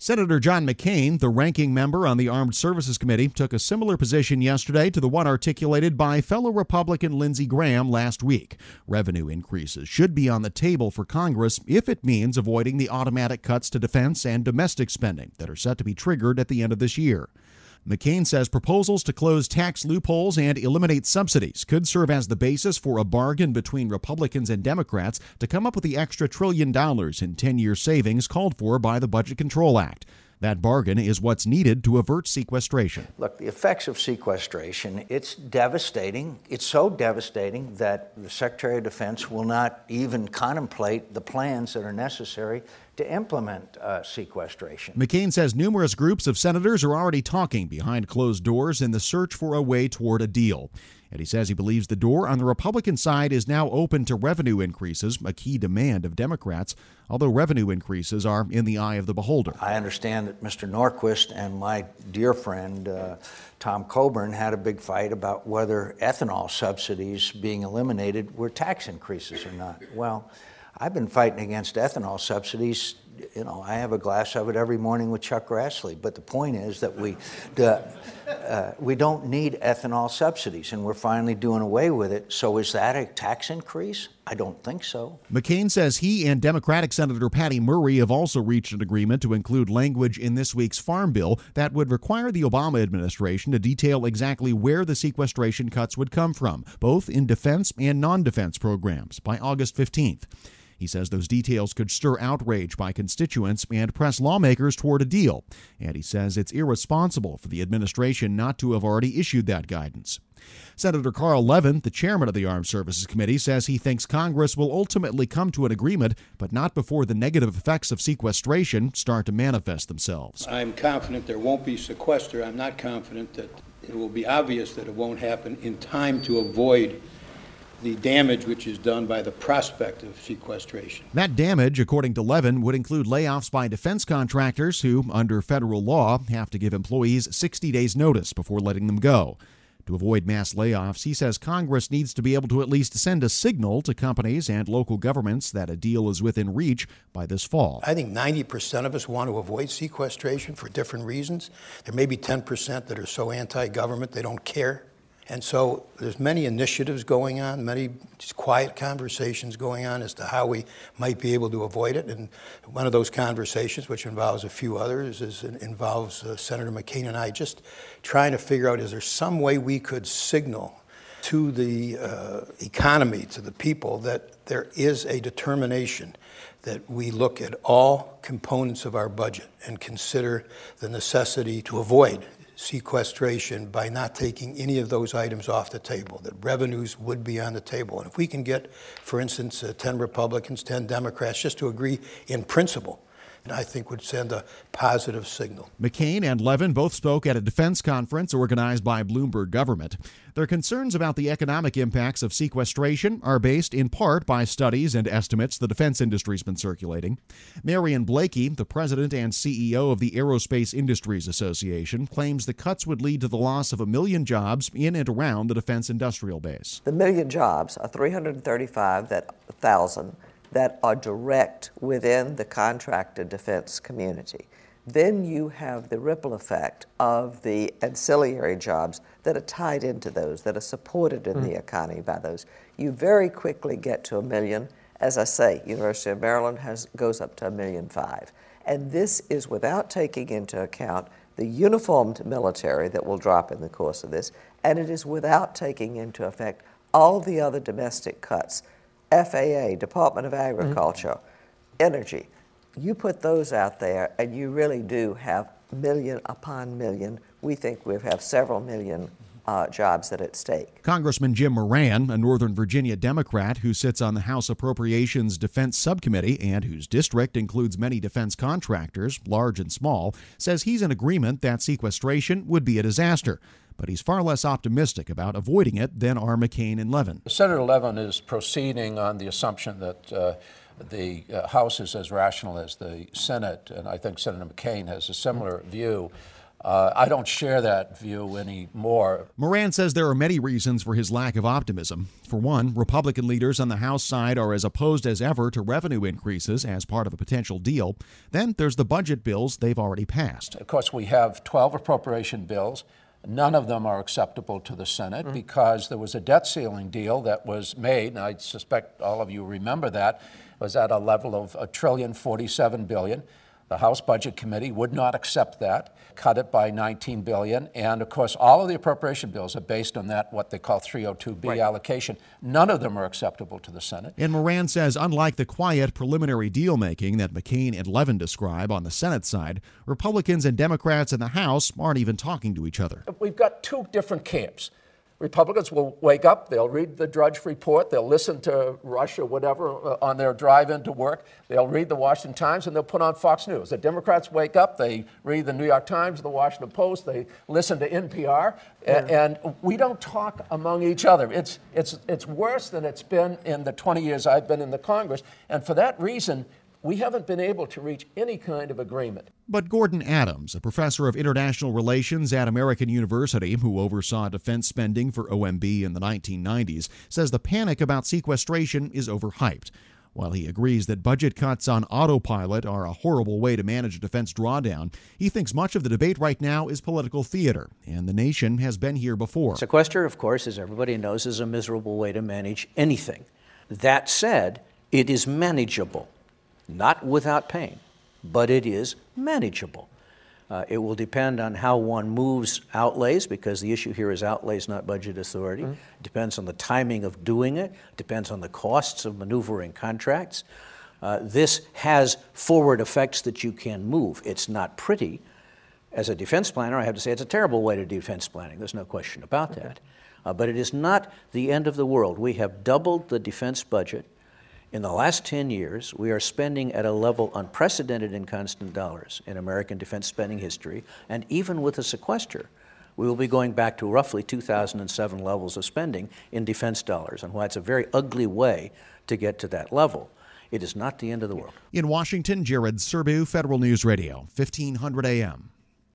Senator John McCain, the ranking member on the Armed Services Committee, took a similar position yesterday to the one articulated by fellow Republican Lindsey Graham last week. Revenue increases should be on the table for Congress if it means avoiding the automatic cuts to defense and domestic spending that are set to be triggered at the end of this year. McCain says proposals to close tax loopholes and eliminate subsidies could serve as the basis for a bargain between Republicans and Democrats to come up with the extra $1 trillion in 10-year savings called for by the Budget Control Act. That bargain is what's needed to avert sequestration. Look, the effects of sequestration, it's devastating. It's so devastating that the Secretary of Defense will not even contemplate the plans that are necessary to implement sequestration. McCain says numerous groups of senators are already talking behind closed doors in the search for a way toward a deal. And he says he believes the door on the Republican side is now open to revenue increases, a key demand of Democrats, although revenue increases are in the eye of the beholder. I understand that Mr. Norquist and my dear friend Tom Coburn had a big fight about whether ethanol subsidies being eliminated were tax increases or not. Well, I've been fighting against ethanol subsidies. You know, I have a glass of it every morning with Chuck Grassley. But the point is that we don't need ethanol subsidies, and we're finally doing away with it. So is that a tax increase? I don't think so. McCain says he and Democratic Senator Patty Murray have also reached an agreement to include language in this week's Farm Bill that would require the Obama administration to detail exactly where the sequestration cuts would come from, both in defense and non-defense programs, by August 15th. He says those details could stir outrage by constituents and press lawmakers toward a deal. And he says it's irresponsible for the administration not to have already issued that guidance. Senator Carl Levin, the chairman of the Armed Services Committee, says he thinks Congress will ultimately come to an agreement, but not before the negative effects of sequestration start to manifest themselves. I'm confident there won't be sequester. I'm not confident that it will be obvious that it won't happen in time to avoid the damage which is done by the prospect of sequestration. That damage, according to Levin, would include layoffs by defense contractors who, under federal law, have to give employees 60 days' notice before letting them go. To avoid mass layoffs, he says Congress needs to be able to at least send a signal to companies and local governments that a deal is within reach by this fall. I think 90% of us want to avoid sequestration for different reasons. There may be 10% that are so anti-government they don't care. And so there's many initiatives going on, many just quiet conversations going on as to how we might be able to avoid it. And one of those conversations, which involves a few others, involves Senator McCain and I just trying to figure out, is there some way we could signal to the economy, to the people, that there is a determination that we look at all components of our budget and consider the necessity to avoid sequestration by not taking any of those items off the table, that revenues would be on the table. And if we can get, for instance, 10 Republicans, 10 Democrats just to agree in principle, I think would send a positive signal. McCain and Levin both spoke at a defense conference organized by Bloomberg Government. Their concerns about the economic impacts of sequestration are based in part by studies and estimates the defense industry's been circulating. Marion Blakey, the president and CEO of the Aerospace Industries Association, claims the cuts would lead to the loss of 1 million jobs in and around the defense industrial base. The million jobs are 335,000 that are direct within the contracted defense community. Then you have the ripple effect of the ancillary jobs that are tied into those, that are supported in the economy by those. You very quickly get to 1 million. As I say, University of Maryland goes up to 1.5 million. And this is without taking into account the uniformed military that will drop in the course of this, and it is without taking into effect all the other domestic cuts. FAA, Department of Agriculture, Energy. You put those out there, and you really do have million upon million. We think we have several million jobs that are at stake. Congressman Jim Moran, a Northern Virginia Democrat who sits on the House Appropriations Defense Subcommittee and whose district includes many defense contractors, large and small, says he's in agreement that sequestration would be a disaster. But he's far less optimistic about avoiding it than are McCain and Levin. Senator Levin is proceeding on the assumption that the House is as rational as the Senate, and I think Senator McCain has a similar view. I don't share that view anymore. Moran says there are many reasons for his lack of optimism. For one, Republican leaders on the House side are as opposed as ever to revenue increases as part of a potential deal. Then there's the budget bills they've already passed. Of course, we have 12 appropriation bills. None of them are acceptable to the Senate because there was a debt ceiling deal that was made, and I suspect all of you remember that, was at a level of $1.047 trillion. The House Budget Committee would not accept that, cut it by $19 billion, and of course all of the appropriation bills are based on that, what they call 302B allocation. None of them are acceptable to the Senate. And Moran says unlike the quiet preliminary deal-making that McCain and Levin describe on the Senate side, Republicans and Democrats in the House aren't even talking to each other. We've got two different camps. Republicans will wake up, they'll read the Drudge Report, they'll listen to Rush or whatever on their drive into work, they'll read the Washington Times, and they'll put on Fox News. The Democrats wake up, they read the New York Times, the Washington Post, they listen to NPR, and we don't talk among each other. It's worse than it's been in the 20 years I've been in the Congress, and for that reason, we haven't been able to reach any kind of agreement. But Gordon Adams, a professor of international relations at American University who oversaw defense spending for OMB in the 1990s, says the panic about sequestration is overhyped. While he agrees that budget cuts on autopilot are a horrible way to manage a defense drawdown, he thinks much of the debate right now is political theater, and the nation has been here before. Sequester, of course, as everybody knows, is a miserable way to manage anything. That said, it is manageable. Not without pain, but it is manageable. It will depend on how one moves outlays, because the issue here is outlays, not budget authority. It depends on the timing of doing it. It depends on the costs of maneuvering contracts. This has forward effects that you can move. It's not pretty. As a defense planner, I have to say it's a terrible way to do defense planning. There's no question about that. But it is not the end of the world. We have doubled the defense budget. In the last 10 years, we are spending at a level unprecedented in constant dollars in American defense spending history, and even with a sequester, we will be going back to roughly 2007 levels of spending in defense dollars, and why it's a very ugly way to get to that level. It is not the end of the world. In Washington, Jared Serbu, Federal News Radio, 1500 AM.